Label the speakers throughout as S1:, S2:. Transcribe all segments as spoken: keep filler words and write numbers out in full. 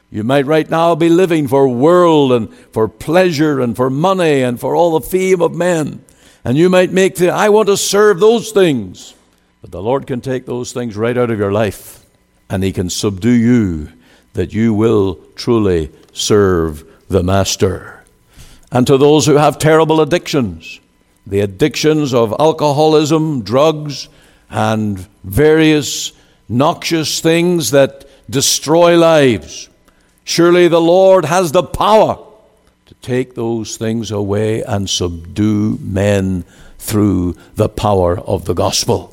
S1: You might right now be living for world and for pleasure and for money and for all the fame of men. And you might make the, I want to serve those things. But the Lord can take those things right out of your life, and He can subdue you, that you will truly serve the Master. And to those who have terrible addictions, the addictions of alcoholism, drugs, and various noxious things that destroy lives, surely the Lord has the power to take those things away and subdue men through the power of the gospel.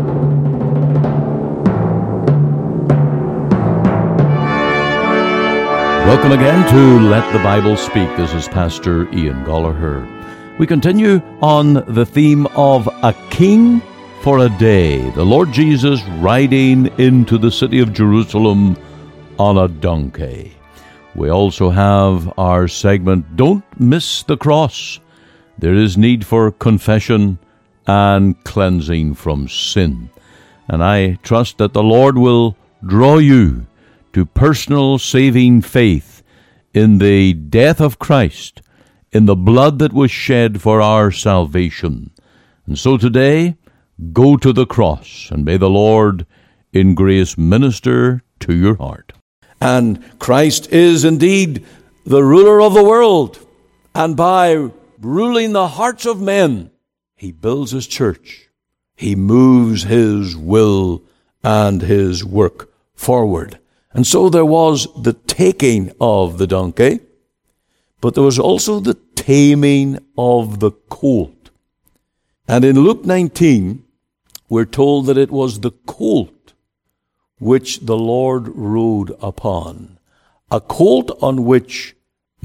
S1: Welcome again to Let the Bible Speak. This is Pastor Ian Gollaher. We continue on the theme of a king for a day. The Lord Jesus riding into the city of Jerusalem on a donkey. We also have our segment, Don't Miss the Cross. There is need for confession and cleansing from sin. And I trust that the Lord will draw you to personal saving faith in the death of Christ, in the blood that was shed for our salvation. And so today, go to the cross, and may the Lord in grace minister to your heart. And Christ is indeed the ruler of the world, and by ruling the hearts of men, He builds His church. He moves His will and His work forward. And so there was the taking of the donkey, but there was also the taming of the colt. And in Luke nineteen, we're told that it was the colt which the Lord rode upon, a colt on which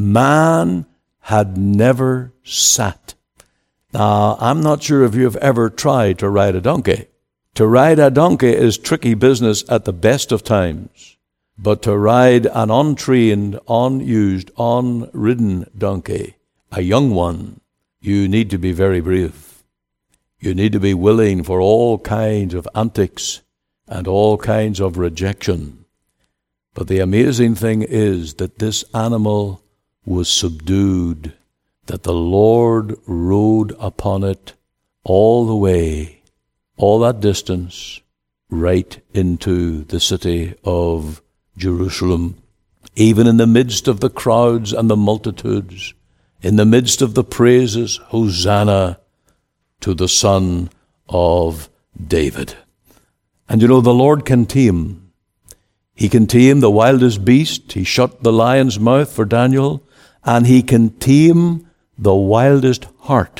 S1: man had never sat. Now, I'm not sure if you've ever tried to ride a donkey. To ride a donkey is tricky business at the best of times. But to ride an untrained, unused, unridden donkey, a young one, you need to be very brave. You need to be willing for all kinds of antics and all kinds of rejection. But the amazing thing is that this animal was subdued, that the Lord rode upon it all the way, all that distance, right into the city of Jerusalem, even in the midst of the crowds and the multitudes, in the midst of the praises, Hosanna to the Son of David. And you know, the Lord can tame. He can tame the wildest beast. He shut the lion's mouth for Daniel, and He can tame the wildest heart.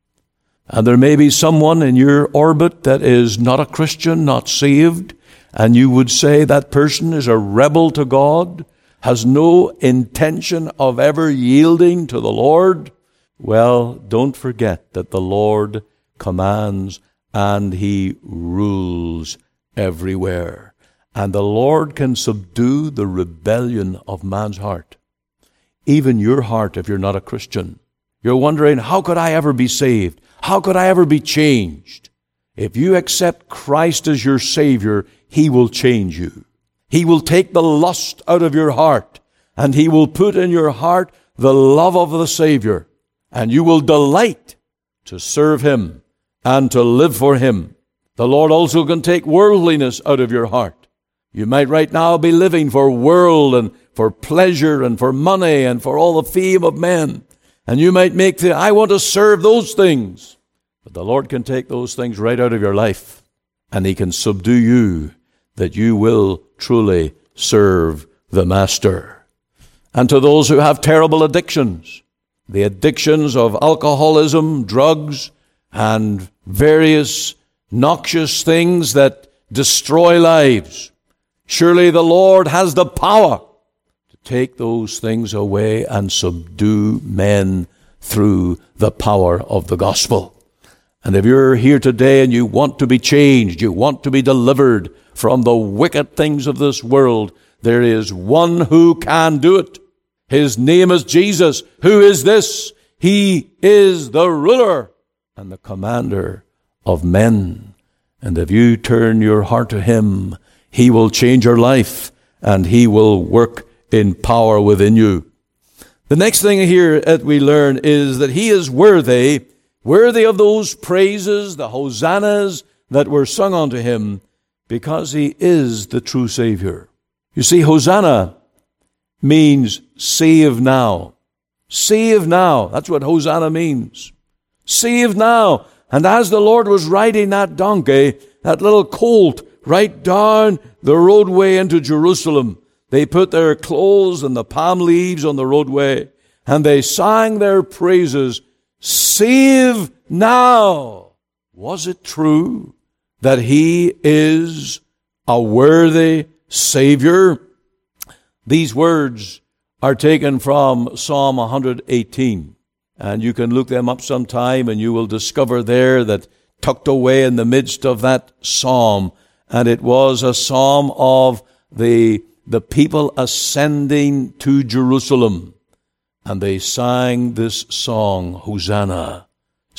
S1: And there may be someone in your orbit that is not a Christian, not saved, and you would say that person is a rebel to God, has no intention of ever yielding to the Lord. Well, don't forget that the Lord commands and He rules everywhere. And the Lord can subdue the rebellion of man's heart. Even your heart if you're not a Christian. You're wondering, how could I ever be saved? How could I ever be changed? If you accept Christ as your Savior, He will change you. He will take the lust out of your heart, and He will put in your heart the love of the Savior, and you will delight to serve Him and to live for Him. The Lord also can take worldliness out of your heart. You might right now be living for world and for pleasure and for money and for all the fame of men, and you might make the, I want to serve those things. But the Lord can take those things right out of your life, and He can subdue you, that you will truly serve the Master. And to those who have terrible addictions, the addictions of alcoholism, drugs, and various noxious things that destroy lives, surely the Lord has the power to take those things away and subdue men through the power of the gospel. And if you're here today and you want to be changed, you want to be delivered from the wicked things of this world, there is one who can do it. His name is Jesus. Who is this? He is the ruler and the commander of men. And if you turn your heart to Him, He will change your life, and He will work in power within you. The next thing here that we learn is that he is worthy, worthy of those praises, the hosannas that were sung unto him, because he is the true Savior. You see, Hosanna means save now. Save now. That's what Hosanna means. Save now. And as the Lord was riding that donkey, that little colt, right down the roadway into Jerusalem, they put their clothes and the palm leaves on the roadway, and they sang their praises, save now. Was it true that he is a worthy Savior? These words are taken from Psalm one eighteen, and you can look them up sometime, and you will discover there that tucked away in the midst of that psalm, and it was a psalm of the the people ascending to Jerusalem, and they sang this song, Hosanna,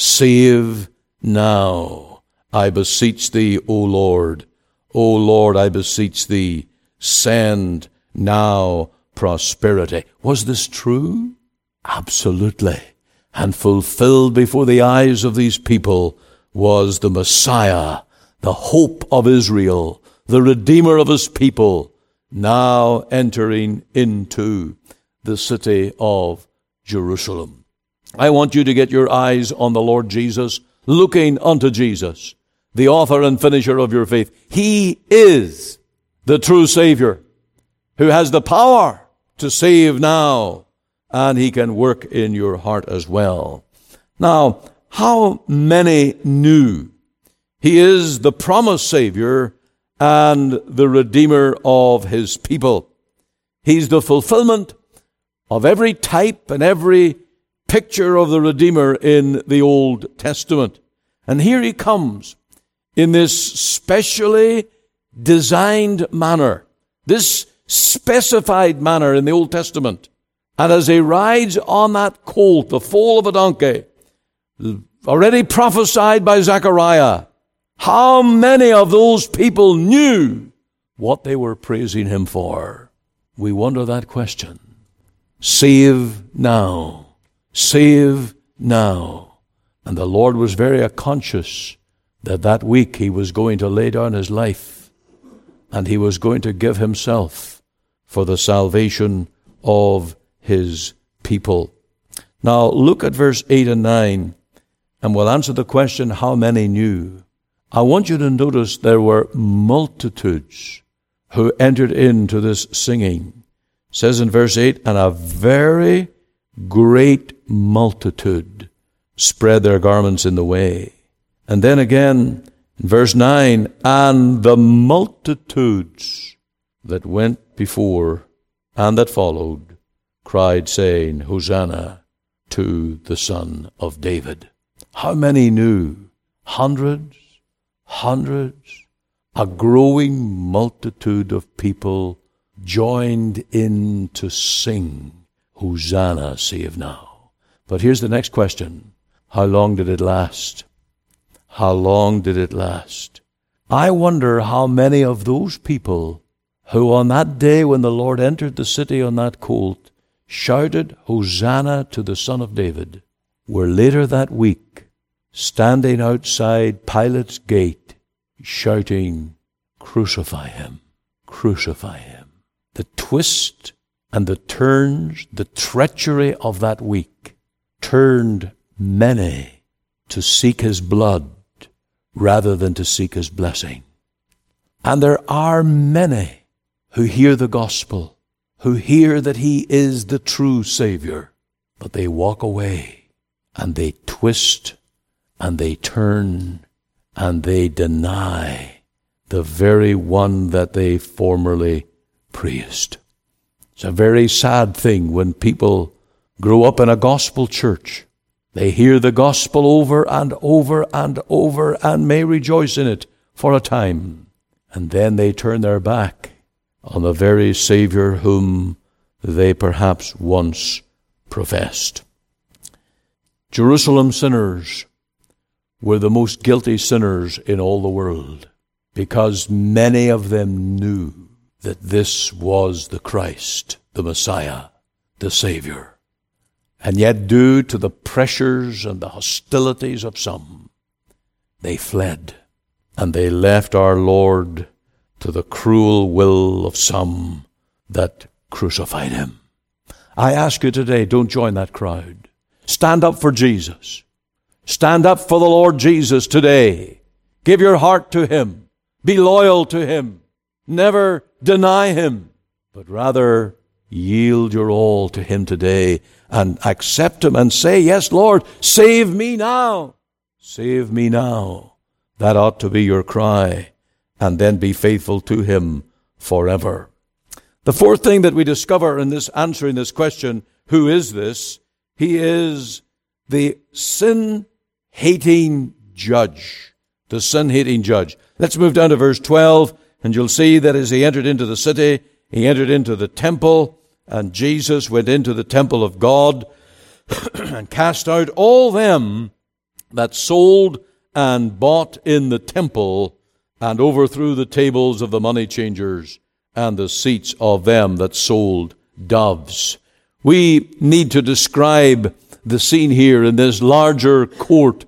S1: save now, I beseech thee, O Lord. O Lord, I beseech thee, send now prosperity. Was this true? Absolutely. And fulfilled before the eyes of these people was the Messiah, the hope of Israel, the Redeemer of his people, now entering into the city of Jerusalem. I want you to get your eyes on the Lord Jesus, looking unto Jesus, the author and finisher of your faith. He is the true Savior who has the power to save now, and he can work in your heart as well. Now, how many knew he is the promised Savior and the Redeemer of his people? He's the fulfillment of every type and every picture of the Redeemer in the Old Testament. And here he comes in this specially designed manner, this specified manner in the Old Testament. And as he rides on that colt, the foal of a donkey, already prophesied by Zechariah, how many of those people knew what they were praising him for? We wonder that question. Save now. Save now. And the Lord was very conscious that that week he was going to lay down his life, and he was going to give himself for the salvation of his people. Now look at verse eight and nine, and we'll answer the question, how many knew? I want you to notice there were multitudes who entered into this singing. It says in verse eight, and a very great multitude spread their garments in the way. And then again, in verse nine, and the multitudes that went before and that followed cried, saying, Hosanna to the Son of David. How many knew? Hundreds, hundreds, a growing multitude of people joined in to sing, Hosanna, save now. But here's the next question. How long did it last? How long did it last? I wonder how many of those people who on that day when the Lord entered the city on that colt shouted, Hosanna to the Son of David, were later that week standing outside Pilate's gate shouting, crucify him, crucify him. The twist and the turns, the treachery of that week turned many to seek his blood rather than to seek his blessing. And there are many who hear the gospel, who hear that he is the true Savior, but they walk away and they twist and they turn and they deny the very one that they formerly praised. It's a very sad thing when people grow up in a gospel church. They hear the gospel over and over and over and may rejoice in it for a time. And then they turn their back on the very Savior whom they perhaps once professed. Jerusalem sinners were the most guilty sinners in all the world because many of them knew. that this was the Christ, the Messiah, the Savior. And yet, due to the pressures and the hostilities of some, they fled, and they left our Lord to the cruel will of some that crucified him. I ask you today, don't join that crowd. Stand up for Jesus. Stand up for the Lord Jesus today. Give your heart to him. Be loyal to him. Never deny him, but rather yield your all to him today and accept him and say, yes, Lord, save me now. Save me now. That ought to be your cry, and then be faithful to him forever. The fourth thing that we discover in this answering this question, who is this? He is the sin-hating judge. The sin-hating judge. Let's move down to verse twelve, and you'll see that as he entered into the city, he entered into the temple, and Jesus went into the temple of God and cast out all them that sold and bought in the temple, and overthrew the tables of the money changers and the seats of them that sold doves. We need to describe the scene here in this larger court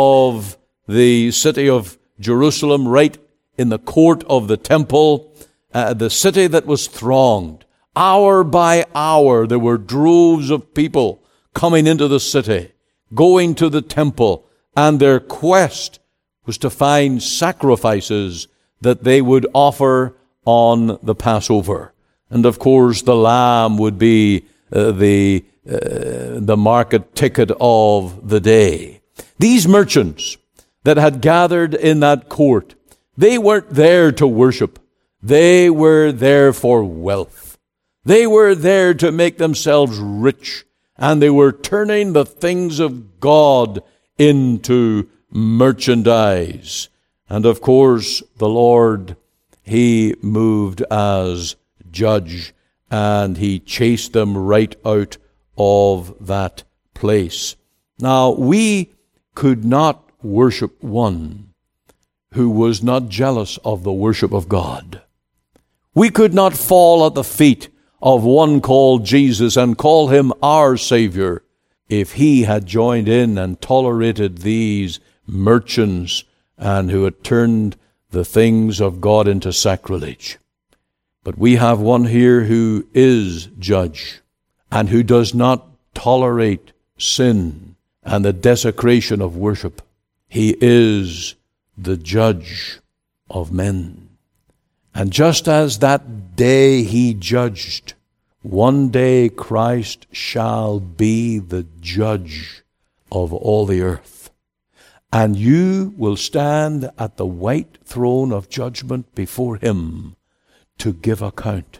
S1: of the city of Jerusalem, right in the court of the temple, uh, the city that was thronged. Hour by hour, there were droves of people coming into the city, going to the temple, and their quest was to find sacrifices that they would offer on the Passover. And of course, the lamb would be uh, the uh, the market ticket of the day. These merchants that had gathered in that court, they weren't there to worship. They were there for wealth. They were there to make themselves rich, and they were turning the things of God into merchandise. And of course, the Lord, he moved as judge, and he chased them right out of that place. Now, we could not worship one who was not jealous of the worship of God. We could not fall at the feet of one called Jesus and call him our Savior if he had joined in and tolerated these merchants and who had turned the things of God into sacrilege. But we have one here who is judge and who does not tolerate sin and the desecration of worship. He is the judge of men. And just as that day he judged, one day Christ shall be the judge of all the earth. And you will stand at the white throne of judgment before him to give account.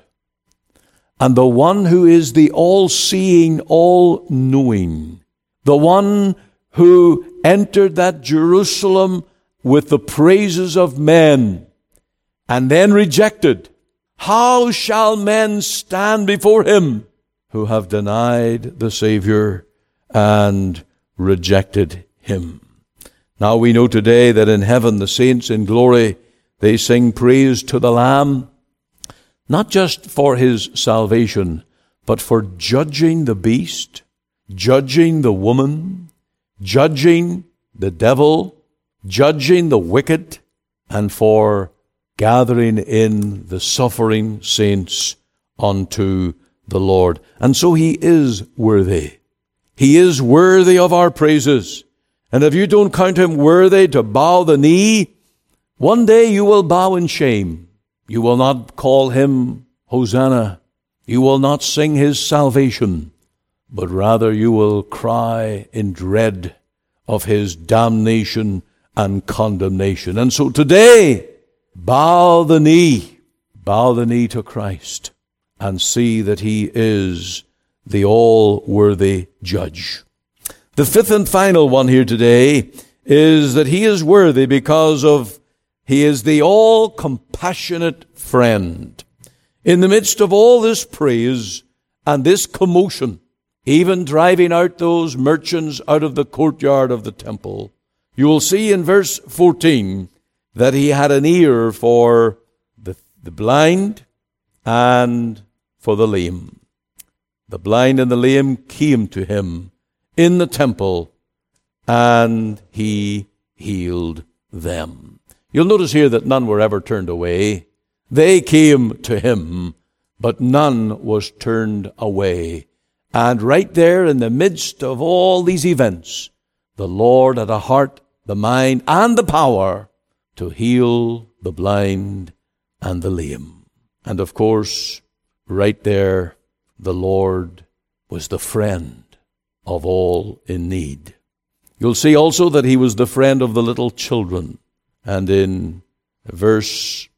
S1: And the one who is the all-seeing, all-knowing, the one who entered that Jerusalem with the praises of men and then rejected, how shall men stand before him who have denied the Savior and rejected him? Now we know today that in heaven the saints in glory, they sing praise to the Lamb, not just for his salvation, but for judging the beast, judging the woman, judging the devil, judging the wicked, and for gathering in the suffering saints unto the Lord. And so he is worthy. He is worthy of our praises. And if you don't count him worthy to bow the knee, one day you will bow in shame. You will not call him Hosanna. You will not sing his salvation, but rather you will cry in dread of his damnation and condemnation. And so today, bow the knee, bow the knee to Christ, and see that he is the all-worthy judge. The fifth and final one here today is that he is worthy because of he is the all-compassionate friend. In the midst of all this praise and this commotion, even driving out those merchants out of the courtyard of the temple, you will see in verse fourteen that he had an ear for the, the blind, and for the lame. The blind and the lame came to him in the temple, and he healed them. You'll notice here that none were ever turned away. They came to him, but none was turned away. And right there in the midst of all these events, the Lord had a heart, the mind, and the power to heal the blind and the lame. And of course, right there, the Lord was the friend of all in need. You'll see also that he was the friend of the little children. And in verse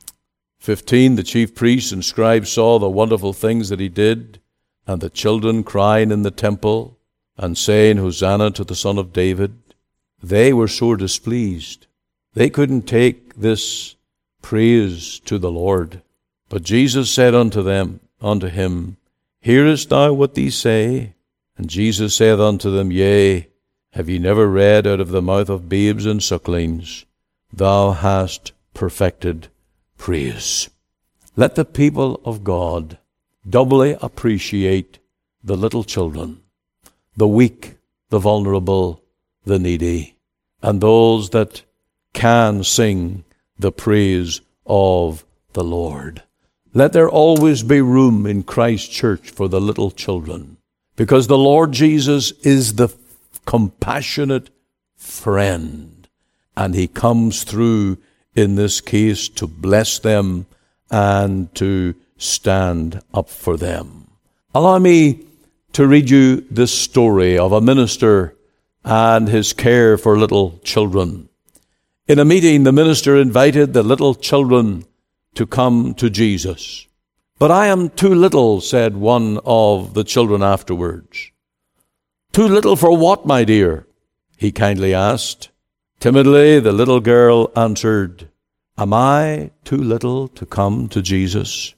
S1: fifteen, the chief priests and scribes saw the wonderful things that he did, and the children crying in the temple and saying, Hosanna to the Son of David. They were sore displeased. They couldn't take this praise to the Lord. But Jesus said unto them, unto him, Hearest thou what these say? And Jesus saith unto them, Yea, have ye never read out of the mouth of babes and sucklings, Thou hast perfected praise. Let the people of God doubly appreciate the little children, the weak, the vulnerable, the needy, and those that can sing the praise of the Lord. Let there always be room in Christ's church for the little children, because the Lord Jesus is the compassionate friend, and he comes through in this case to bless them and to stand up for them. Allow me to read you this story of a minister and his care for little children. In a meeting, the minister invited the little children to come to Jesus. But I am too little, said one of the children afterwards. Too little for what, my dear? He kindly asked. Timidly, the little girl answered, Am I too little to come to Jesus?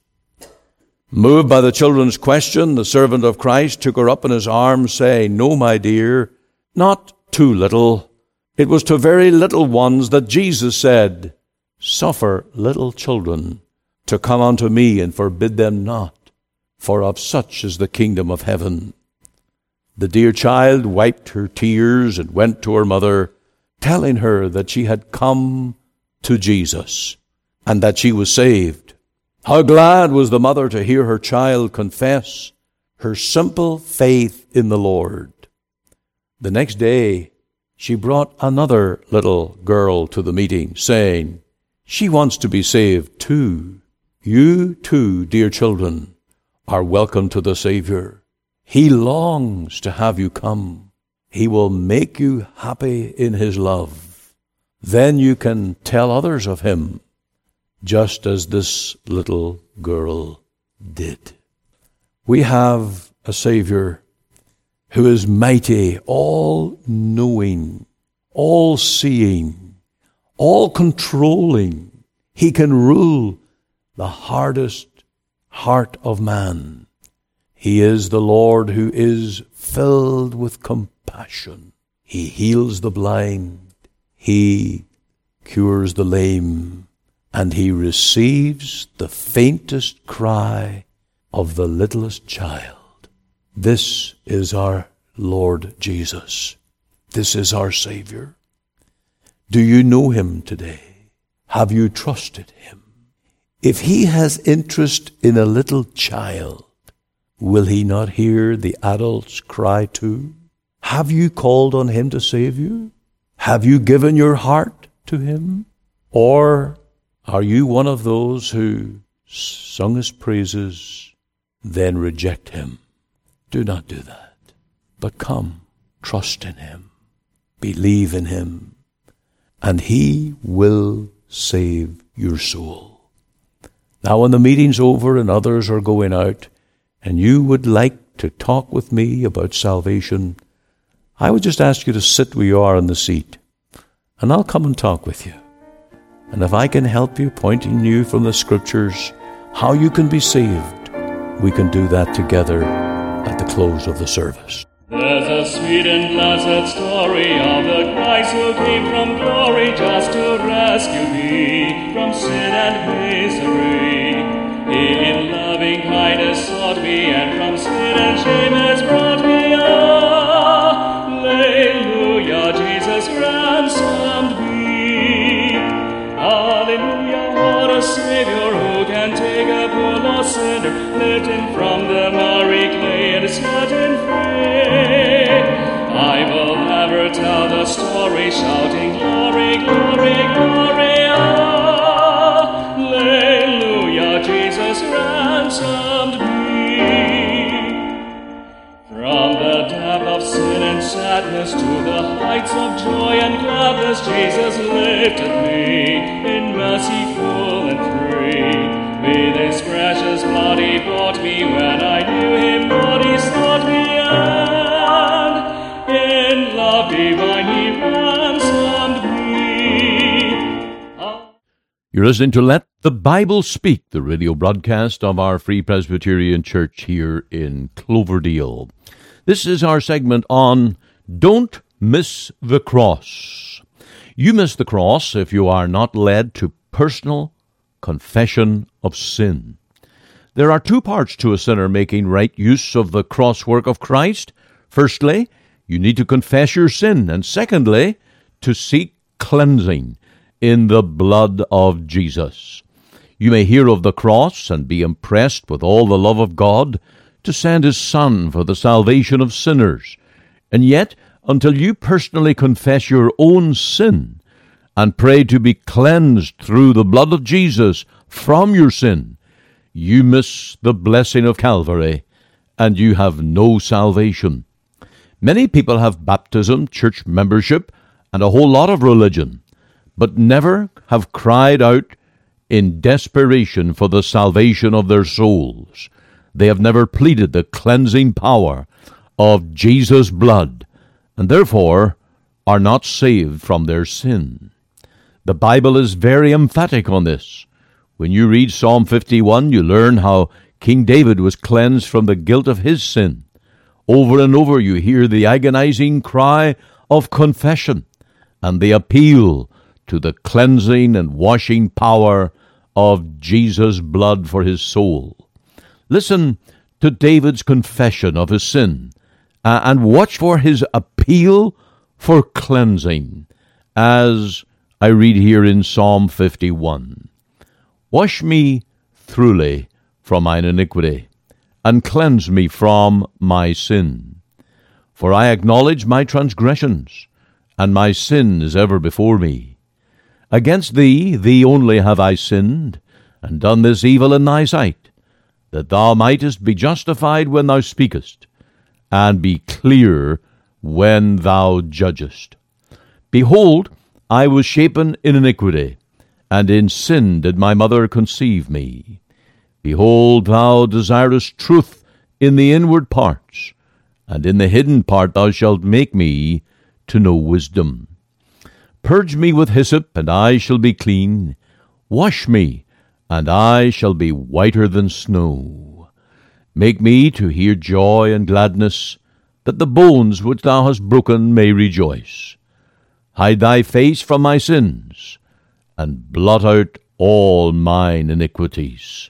S1: Moved by the children's question, the servant of Christ took her up in his arms, saying, No, my dear, not too little. It was to very little ones that Jesus said, Suffer little children to come unto me, and forbid them not, for of such is the kingdom of heaven. The dear child wiped her tears and went to her mother, telling her that she had come to Jesus and that she was saved. How glad was the mother to hear her child confess her simple faith in the Lord. The next day, she brought another little girl to the meeting, saying, She wants to be saved too. You too, dear children, are welcome to the Savior. He longs to have you come. He will make you happy in his love. Then you can tell others of him, just as this little girl did. We have a Savior who is mighty, all-knowing, all-seeing, all-controlling. He can rule the hardest heart of man. He is the Lord who is filled with compassion. He heals the blind. He cures the lame. And he receives the faintest cry of the littlest child. This is our Lord Jesus. This is our Savior. Do you know him today? Have you trusted him? If he has interest in a little child, will he not hear the adults cry too? Have you called on him to save you? Have you given your heart to him? Or are you one of those who sung his praises, then reject him? Do not do that. But come, trust in him, believe in him, and he will save your soul. Now, when the meeting's over and others are going out, and you would like to talk with me about salvation, I would just ask you to sit where you are in the seat, and I'll come and talk with you. And if I can help you, pointing you from the Scriptures, how you can be saved, we can do that together at the close of the service.
S2: There's a sweet and blessed story of the Christ who came from glory just to rescue thee from sin and misery. He kindness sought me, and from sin and shame has brought me. Alleluia, Jesus ransomed me. Alleluia, what a Savior, who can take a poor lost sinner, lift him from the miry clay, and set him free. I will ever tell the story, shouting glory, glory, glory. Alleluia, Jesus ransomed me. From the depth of sin and sadness to the heights of joy and gladness, Jesus lifted me in mercy full and free. With his precious blood he bought me, when I knew him not, he sought me, and in love divine he ransomed me.
S1: You're listening to Let the Bible Speak, the radio broadcast of our Free Presbyterian Church here in Cloverdale. This is our segment on Don't Miss the Cross. You miss the cross if you are not led to personal confession of sin. There are two parts to a sinner making right use of the cross work of Christ. Firstly, you need to confess your sin, and secondly, to seek cleansing in the blood of Jesus. You may hear of the cross and be impressed with all the love of God to send his Son for the salvation of sinners. And yet, until you personally confess your own sin and pray to be cleansed through the blood of Jesus from your sin, you miss the blessing of Calvary, and you have no salvation. Many people have baptism, church membership, and a whole lot of religion, but never have cried out in desperation for the salvation of their souls. They have never pleaded the cleansing power of Jesus' blood, and therefore are not saved from their sin. The Bible is very emphatic on this. When you read Psalm fifty-one, you learn how King David was cleansed from the guilt of his sin. Over and over you hear the agonizing cry of confession and the appeal to the cleansing and washing power of Jesus' blood for his soul. Listen to David's confession of his sin, uh, and watch for his appeal for cleansing, as I read here in Psalm fifty-one. Wash me thoroughly from mine iniquity, and cleanse me from my sin. For I acknowledge my transgressions, and my sin is ever before me. Against thee, thee only have I sinned, and done this evil in thy sight, that thou mightest be justified when thou speakest, and be clear when thou judgest. Behold, I was shapen in iniquity, and in sin did my mother conceive me. Behold, thou desirest truth in the inward parts, and in the hidden part thou shalt make me to know wisdom. Purge me with hyssop, and I shall be clean. Wash me, and I shall be whiter than snow. Make me to hear joy and gladness, that the bones which thou hast broken may rejoice. Hide thy face from my sins, and blot out all mine iniquities.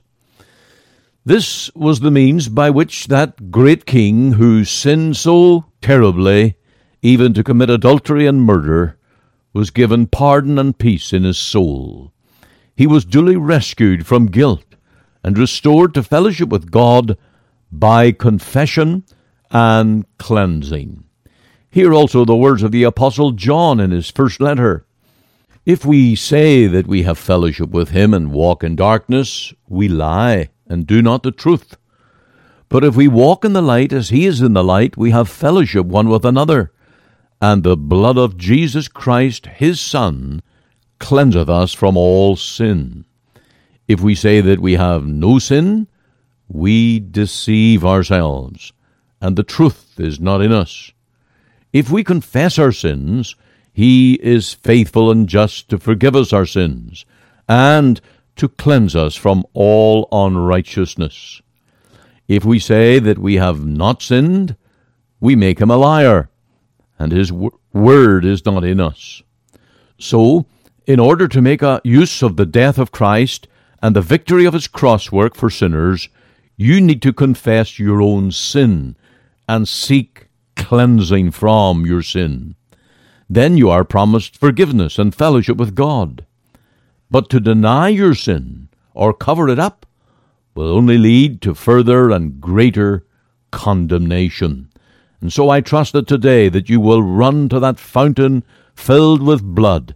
S1: This was the means by which that great king, who sinned so terribly, even to commit adultery and murder, was given pardon and peace in his soul. He was duly rescued from guilt and restored to fellowship with God by confession and cleansing. Hear also the words of the Apostle John in his first letter. If we say that we have fellowship with him and walk in darkness, we lie and do not the truth. But if we walk in the light as he is in the light, we have fellowship one with another, and the blood of Jesus Christ, his Son, cleanseth us from all sin. If we say that we have no sin, we deceive ourselves, and the truth is not in us. If we confess our sins, he is faithful and just to forgive us our sins, and to cleanse us from all unrighteousness. If we say that we have not sinned, we make him a liar, and his w- word is not in us. So, in order to make a use of the death of Christ and the victory of his cross work for sinners, You need to confess your own sin and seek cleansing from your sin. Then you are promised forgiveness and fellowship with God. But to deny your sin or cover it up will only lead to further and greater condemnation. And so I trust that today that you will run to that fountain filled with blood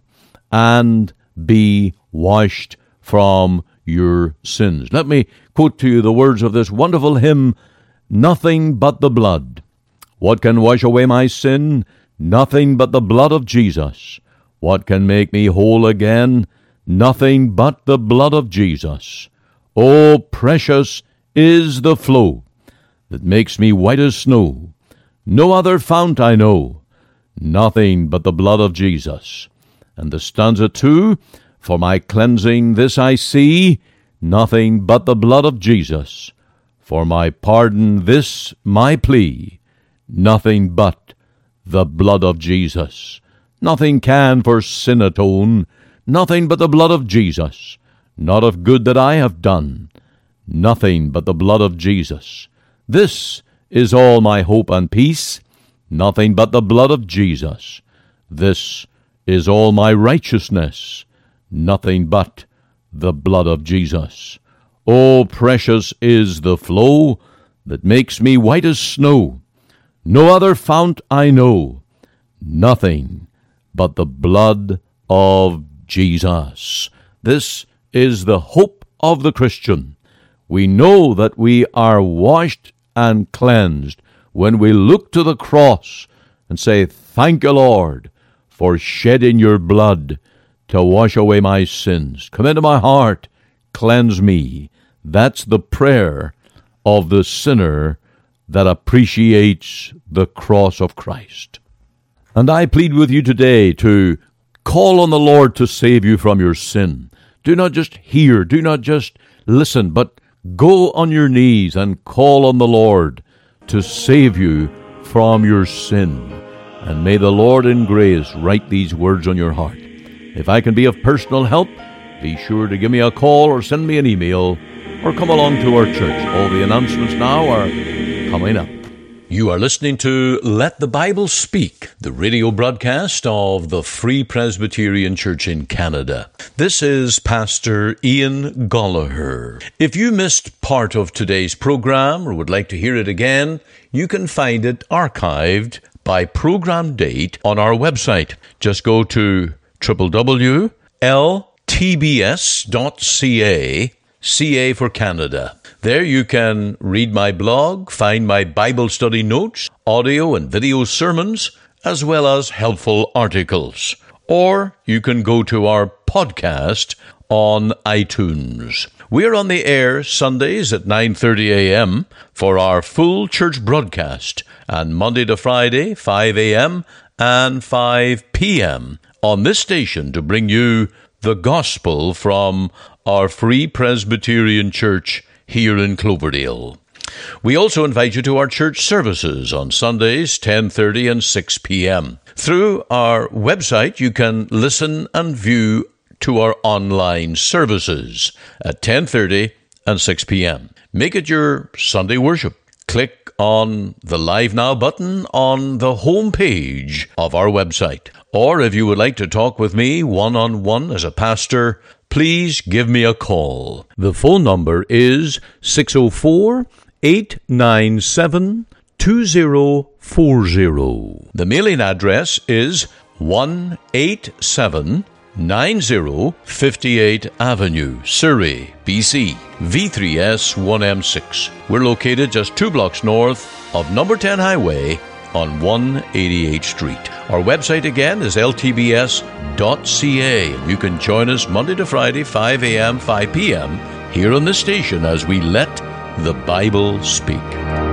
S1: and be washed from your sins. Let me quote to you the words of this wonderful hymn, "Nothing but the blood. What can wash away my sin? Nothing but the blood of Jesus. What can make me whole again? Nothing but the blood of Jesus. Oh, precious is the flow that makes me white as snow. No other fount I know. Nothing but the blood of Jesus." And the stanza two, "For my cleansing this I see, nothing but the blood of Jesus. For my pardon this my plea, nothing but the blood of Jesus. Nothing can for sin atone, nothing but the blood of Jesus. Not of good that I have done, nothing but the blood of Jesus. This is all my hope and peace, nothing but the blood of Jesus. This is all my righteousness, nothing but the blood of Jesus. Oh, precious is the flow that makes me white as snow. No other fount I know, nothing but the blood of Jesus." This is the hope of the Christian. We know that we are washed and cleansed when we look to the cross and say, "Thank you, Lord, for shedding your blood to wash away my sins. Come into my heart, cleanse me." That's the prayer of the sinner that appreciates the cross of Christ. And I plead with you today to call on the Lord to save you from your sin. Do not just hear, do not just listen, but go on your knees and call on the Lord to save you from your sin. And may the Lord in grace write these words on your heart. If I can be of personal help, be sure to give me a call or send me an email or come along to our church. All the announcements now are coming up. You are listening to Let the Bible Speak, the radio broadcast of the Free Presbyterian Church in Canada. This is Pastor Ian Gollaher. If you missed part of today's program or would like to hear it again, you can find it archived by program date on our website. Just go to w w w dot l t b s dot c a, C A for Canada. There you can read my blog, find my Bible study notes, audio and video sermons, as well as helpful articles. Or you can go to our podcast on iTunes. We're on the air Sundays at nine thirty a.m. for our full church broadcast, and Monday to Friday, five a.m. and five p.m. on this station to bring you the gospel from our Free Presbyterian Church here in Cloverdale. We also invite you to our church services on Sundays, ten thirty and six p.m. Through our website, you can listen and view to our online services at ten thirty and six p.m. Make it your Sunday worship. Click on the Live Now button on the home page of our website. Or if you would like to talk with me one-on-one as a pastor, please give me a call. The phone number is six oh four, eight nine seven, two oh four oh. The mailing address is one eighty-seven ninety fifty-eight Avenue, Surrey, B C, V three S one M six. We're located just two blocks north of number ten Highway on one eighty-eighth Street. Our website again is l t b s dot c a. You can join us Monday to Friday, five a.m., five p.m. here on the station as we let the Bible speak.